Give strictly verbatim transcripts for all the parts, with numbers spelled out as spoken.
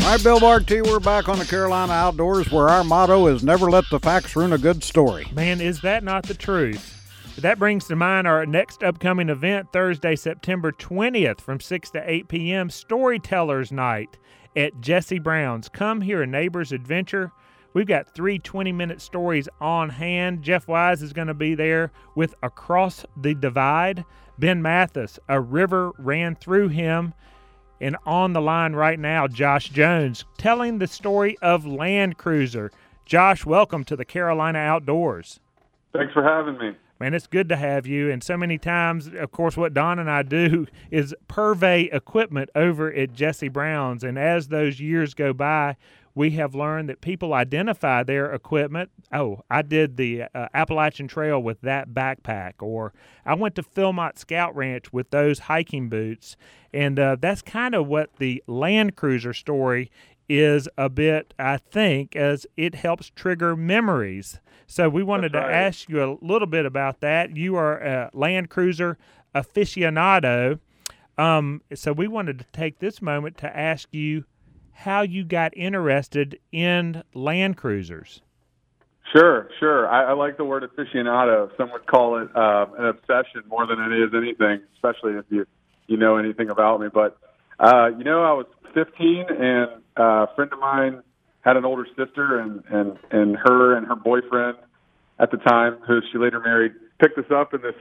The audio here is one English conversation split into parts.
All right, Bill Barty, we're back on the Carolina Outdoors, where our motto is never let the facts ruin a good story. Man, is that not the truth? That brings to mind our next upcoming event, Thursday, September twentieth from six to eight p.m., Storytellers Night at Jesse Brown's. Come hear a neighbor's adventure. We've got three twenty-minute stories on hand. Jeff Wise is going to be there with Across the Divide. Ben Mathis, A River Ran Through Him. And on the line right now, Josh Jones, telling the story of Land Cruiser. Josh, welcome to the Carolina Outdoors. Thanks for having me. Man, it's good to have you. And so many times, of course, what Don and I do is purvey equipment over at Jesse Brown's. And as those years go by, we have learned that people identify their equipment. Oh, I did the uh, Appalachian Trail with that backpack, or I went to Philmont Scout Ranch with those hiking boots. And uh, that's kind of what the Land Cruiser story is a bit, I think, as it helps trigger memories. So we wanted That's to right. ask you a little bit about that. You are a Land Cruiser aficionado. Um, so we wanted to take this moment to ask you how you got interested in Land Cruisers. Sure, sure. I, I like the word aficionado. Some would call it uh, an obsession more than it is anything, especially if you, you know anything about me. But, uh, you know, I was fifteen, and uh, a friend of mine had an older sister, and, and, and her and her boyfriend at the time, who she later married, picked us up in this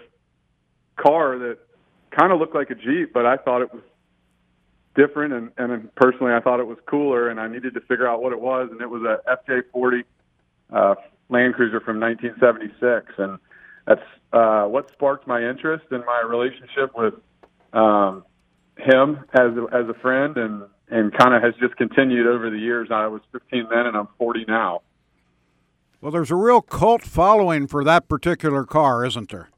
car that kind of looked like a Jeep, but I thought it was different, and, and personally I thought it was cooler, and I needed to figure out what it was, and it was a F J forty uh, Land Cruiser from nineteen seventy-six, and that's uh, what sparked my interest in my relationship with um, him as a, as a friend, and, and kind of has just continued over the years. I was fifteen then, and I'm forty now. Well, there's a real cult following for that particular car, isn't there?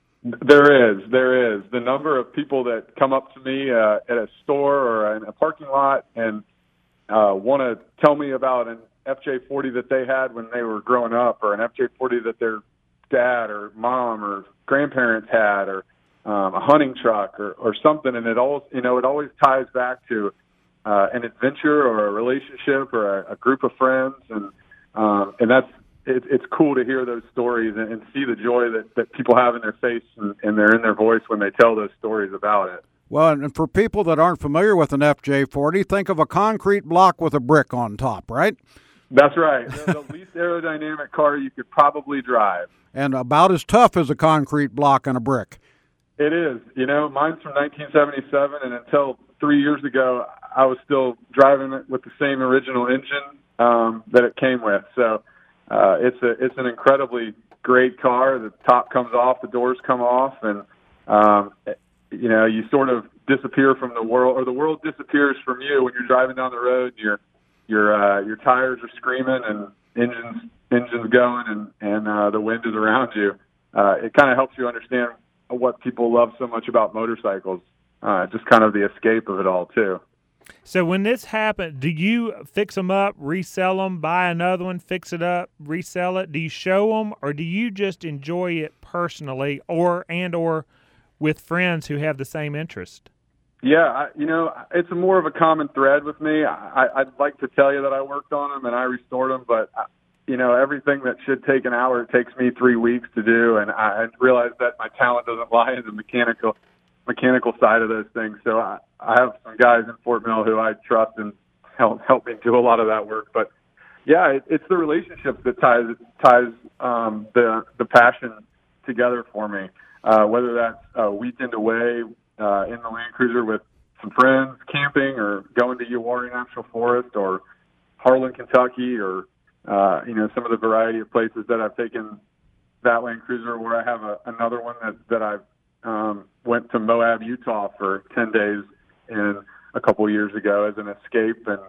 There is, there is. The number of people that come up to me uh, at a store or in a parking lot and uh, want to tell me about an F J forty that they had when they were growing up, or an F J forty that their dad or mom or grandparents had, or um, a hunting truck or, or something. And it all, you know, it always ties back to uh, an adventure or a relationship or a, a group of friends, and um, and that's. It, it's cool to hear those stories and, and see the joy that, that people have in their face and, and they're in their voice when they tell those stories about it. Well, and for people that aren't familiar with an F J forty, think of a concrete block with a brick on top, right? That's right. The, the least aerodynamic car you could probably drive. And about as tough as a concrete block and a brick. It is. You know, mine's from nineteen seventy-seven, and until three years ago, I was still driving it with the same original engine um, that it came with. So Uh, it's a it's an incredibly great car. The top comes off, the doors come off, and um, you know you sort of disappear from the world, or the world disappears from you when you're driving down the road. And your your uh, your tires are screaming, and engines engines going, and and uh, the wind is around you. Uh, it kind of helps you understand what people love so much about motorcycles. Uh, just kind of the escape of it all too. So when this happened, do you fix them up, resell them, buy another one, fix it up, resell it? Do you show them, or do you just enjoy it personally, or and or with friends who have the same interest? Yeah, I, you know, it's more of a common thread with me. I, I'd like to tell you that I worked on them and I restored them, but you know, everything that should take an hour, it takes me three weeks to do, and I realize that my talent doesn't lie in the mechanical mechanical side of those things. So I, I have some guys in Fort Mill who I trust and help help me do a lot of that work. But yeah, it, it's the relationships that ties ties um, the the passion together for me. Uh, whether that's a weekend away uh, in the Land Cruiser with some friends, camping, or going to Uwharrie National Forest, or Harlan, Kentucky, or uh, you know some of the variety of places that I've taken that Land Cruiser. Where I have a, another one that that I've Um, went to Moab, Utah for ten days in a couple years ago as an escape and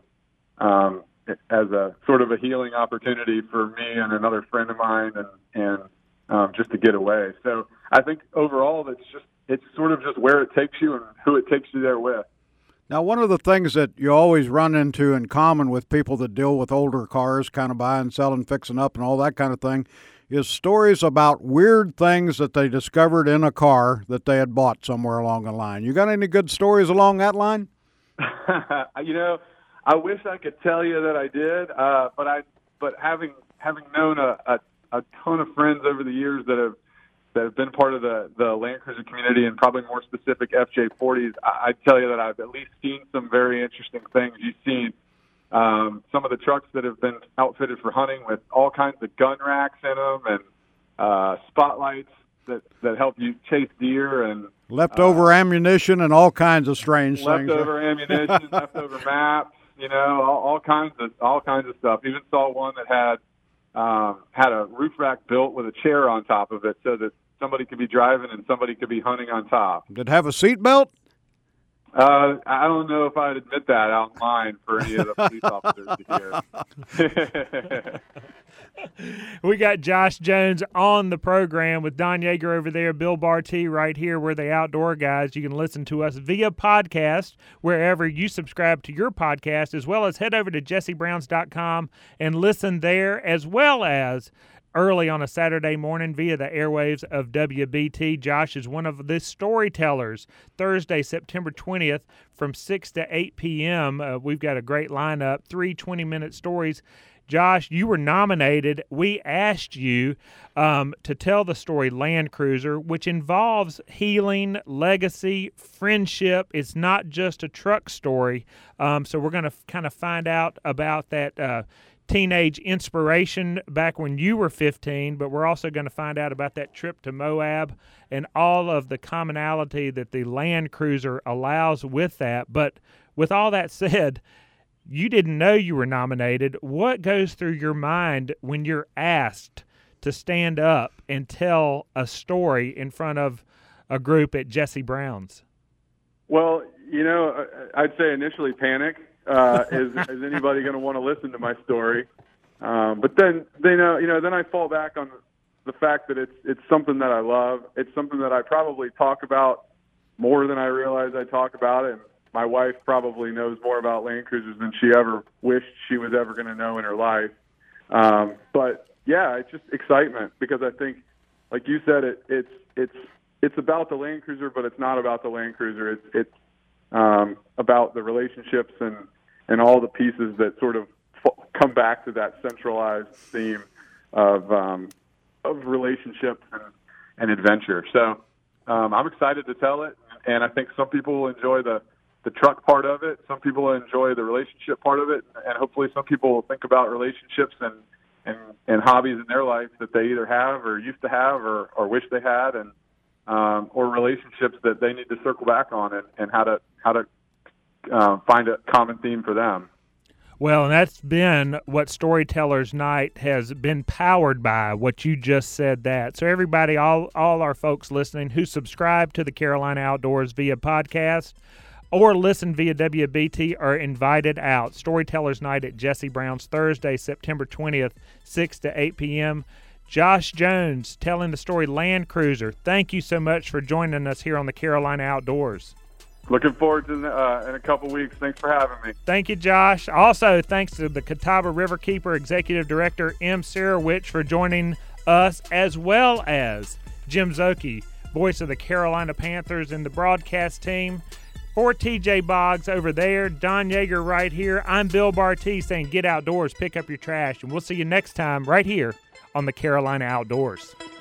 um, as a sort of a healing opportunity for me and another friend of mine, and, and um, just to get away. So I think overall it's just it's sort of just where it takes you and who it takes you there with. Now, one of the things that you always run into in common with people that deal with older cars, kind of buying, selling, fixing up, and all that kind of thing, is stories about weird things that they discovered in a car that they had bought somewhere along the line. You got any good stories along that line? You know, I wish I could tell you that I did, uh, but I but having having known a, a, a ton of friends over the years that have that have been part of the, the Land Cruiser community, and probably more specific F J forties, I, I'd tell you that I've at least seen some very interesting things. You've seen um, some of the trucks that have been outfitted for hunting with all kinds of gun racks in them and uh, spotlights that, that help you chase deer, and leftover uh, ammunition and all kinds of strange things. Leftover ammunition, leftover maps, you know, all, all kinds of all kinds of stuff. Even saw one that had um, had a roof rack built with a chair on top of it, so that somebody could be driving and somebody could be hunting on top. Did it have a seatbelt? Uh, I don't know if I'd admit that online for any of the police officers to hear. We got Josh Jones on the program with Don Yeager over there, Bill Barty right here. We're the Outdoor Guys. You can listen to us via podcast wherever you subscribe to your podcast, as well as head over to jesse browns dot com and listen there, as well as early on a Saturday morning via the airwaves of W B T. Josh is one of the storytellers. Thursday, September twentieth from six to eight p.m. Uh, we've got a great lineup, three twenty-minute stories. Josh, you were nominated. We asked you um, to tell the story Land Cruiser, which involves healing, legacy, friendship. It's not just a truck story. Um, so we're going to f- kind of find out about that uh, teenage inspiration back when you were fifteen, but we're also going to find out about that trip to Moab and all of the commonality that the Land Cruiser allows with that. But with all that said, you didn't know you were nominated. What goes through your mind when you're asked to stand up and tell a story in front of a group at Jesse Brown's? Well, you know, I'd say initially panic. Uh, is, is anybody going to want to listen to my story? Um, but then, they know, you know, then I fall back on the fact that it's it's something that I love. It's something that I probably talk about more than I realize I talk about it. And my wife probably knows more about Land Cruisers than she ever wished she was ever going to know in her life. Um, but yeah, it's just excitement, because I think, like you said, it, it's it's it's about the Land Cruiser, but it's not about the Land Cruiser. It's it's um, about the relationships and and all the pieces that sort of f- come back to that centralized theme of um, of relationships and, and adventure. So um, I'm excited to tell it, and I think some people will enjoy the, the truck part of it. Some people will enjoy the relationship part of it, and hopefully some people will think about relationships and, and, and hobbies in their life that they either have or used to have or, or wish they had, and um, or relationships that they need to circle back on, and, and how to how to uh, find a common theme for them. Well, and that's been what Storytellers Night has been powered by, what you just said that. So everybody, all all our folks listening who subscribe to the Carolina Outdoors via podcast or listen via W B T are invited out. Storytellers Night at Jesse Brown's, Thursday, September twentieth, six to eight p.m. Josh Jones telling the story Land Cruiser. Thank you so much for joining us here on the Carolina Outdoors. Looking forward to uh, in a couple weeks. Thanks for having me. Thank you, Josh. Also, thanks to the Catawba Riverkeeper Executive Director, M. Sarowich, for joining us, as well as Jim Zoki, voice of the Carolina Panthers and the broadcast team. For T J Boggs over there, Don Yeager right here, I'm Bill Barty saying get outdoors, pick up your trash, and we'll see you next time right here on the Carolina Outdoors.